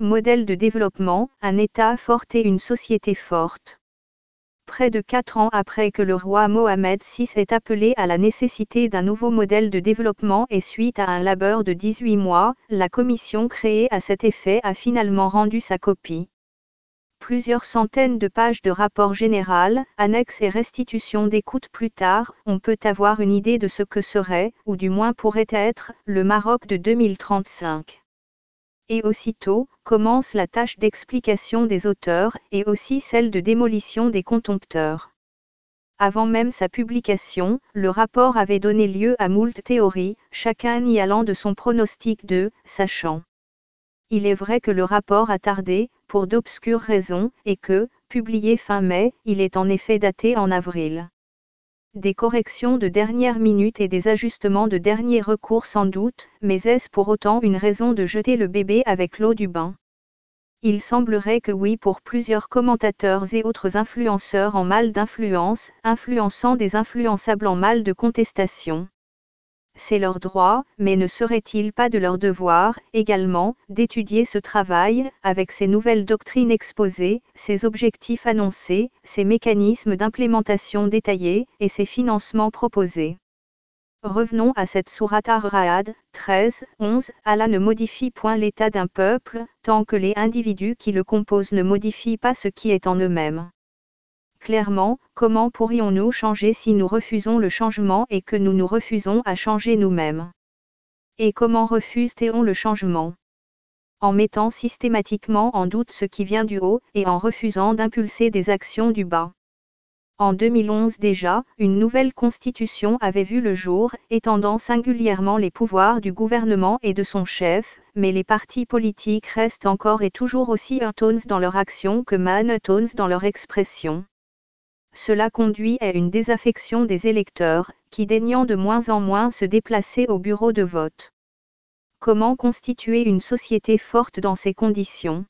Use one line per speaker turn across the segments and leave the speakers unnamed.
modèle de développement, un État fort et une société forte. Près de 4 ans après que le roi Mohamed VI ait appelé à la nécessité d'un nouveau modèle de développement et suite à un labeur de 18 mois, la commission créée à cet effet a finalement rendu sa copie. Plusieurs centaines de pages de rapport général, annexes et restitutions d'écoute plus tard, on peut avoir une idée de ce que serait, ou du moins pourrait être, le Maroc de 2035. Et aussitôt, commence la tâche d'explication des auteurs, et aussi celle de démolition des contempteurs. Avant même sa publication, le rapport avait donné lieu à moult théories, chacun y allant de son pronostic de « sachant ». Il est vrai que le rapport a tardé, pour d'obscures raisons, et que, publié fin mai, il est en effet daté en avril. Des corrections de dernière minute et des ajustements de dernier recours sans doute, mais est-ce pour autant une raison de jeter le bébé avec l'eau du bain? Il semblerait que oui pour plusieurs commentateurs et autres influenceurs en mal d'influence, influençant des influençables en mal de contestation. C'est leur droit, mais ne serait-il pas de leur devoir, également, d'étudier ce travail, avec ces nouvelles doctrines exposées, ces objectifs annoncés, ces mécanismes d'implémentation détaillés, et ces financements proposés. Revenons à cette sourate Ar-Ra'd, 13, 11, Allah ne modifie point l'état d'un peuple, tant que les individus qui le composent ne modifient pas ce qui est en eux-mêmes. Clairement, comment pourrions-nous changer si nous refusons le changement et que nous nous refusons à changer nous-mêmes? Et comment refuse-t-on le changement? En mettant systématiquement en doute ce qui vient du haut et en refusant d'impulser des actions du bas. En 2011 déjà, une nouvelle constitution avait vu le jour, étendant singulièrement les pouvoirs du gouvernement et de son chef, mais les partis politiques restent encore et toujours aussi autones dans leur action que monotones dans leur expression. Cela conduit à une désaffection des électeurs, qui daignant de moins en moins se déplacer au bureau de vote. Comment constituer une société forte dans ces conditions?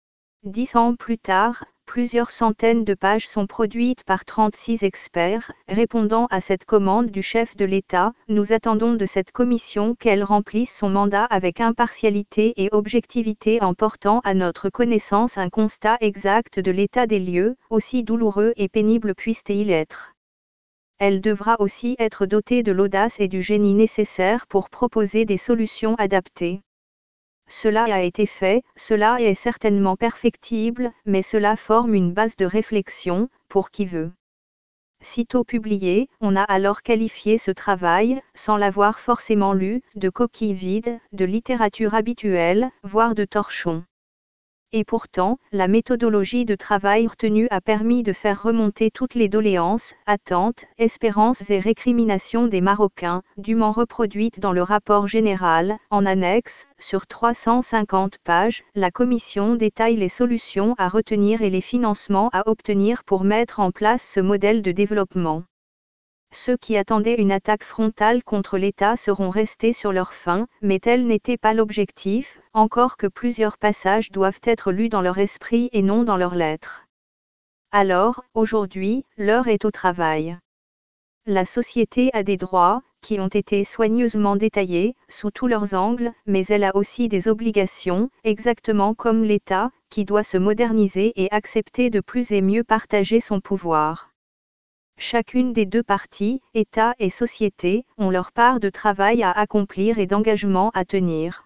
10 ans plus tard, plusieurs centaines de pages sont produites par 36 experts, répondant à cette commande du chef de l'État. Nous attendons de cette commission qu'elle remplisse son mandat avec impartialité et objectivité en portant à notre connaissance un constat exact de l'état des lieux, aussi douloureux et pénible puisse-t-il être. Elle devra aussi être dotée de l'audace et du génie nécessaires pour proposer des solutions adaptées. Cela a été fait, cela est certainement perfectible, mais cela forme une base de réflexion, pour qui veut. Sitôt publié, on a alors qualifié ce travail, sans l'avoir forcément lu, de coquille vide, de littérature habituelle, voire de torchon. Et pourtant, la méthodologie de travail retenue a permis de faire remonter toutes les doléances, attentes, espérances et récriminations des Marocains, dûment reproduites dans le rapport général. En annexe, sur 350 pages, la commission détaille les solutions à retenir et les financements à obtenir pour mettre en place ce modèle de développement. Ceux qui attendaient une attaque frontale contre l'État seront restés sur leur faim, mais tel n'était pas l'objectif, encore que plusieurs passages doivent être lus dans leur esprit et non dans leurs lettres. Alors, aujourd'hui, l'heure est au travail. La société a des droits, qui ont été soigneusement détaillés, sous tous leurs angles, mais elle a aussi des obligations, exactement comme l'État, qui doit se moderniser et accepter de plus et mieux partager son pouvoir. Chacune des deux parties, État et société, ont leur part de travail à accomplir et d'engagement à tenir.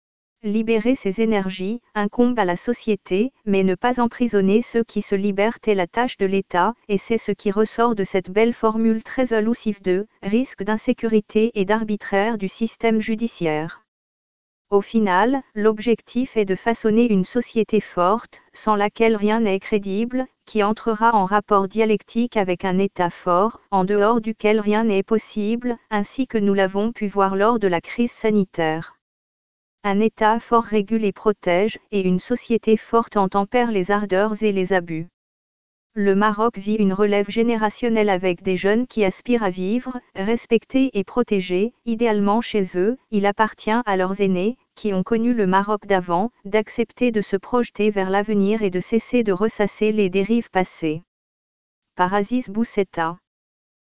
Libérer ses énergies incombe à la société, mais ne pas emprisonner ceux qui se libèrent est la tâche de l'État, et c'est ce qui ressort de cette belle formule très allusive de risque d'insécurité et d'arbitraire du système judiciaire. Au final, l'objectif est de façonner une société forte, sans laquelle rien n'est crédible, qui entrera en rapport dialectique avec un État fort, en dehors duquel rien n'est possible, ainsi que nous l'avons pu voir lors de la crise sanitaire. Un État fort régule et protège, et une société forte en tempère les ardeurs et les abus. Le Maroc vit une relève générationnelle avec des jeunes qui aspirent à vivre, respectés et protégés, idéalement chez eux. Il appartient à leurs aînés, qui ont connu le Maroc d'avant, d'accepter de se projeter vers l'avenir et de cesser de ressasser les dérives passées. Par Aziz Boussetta.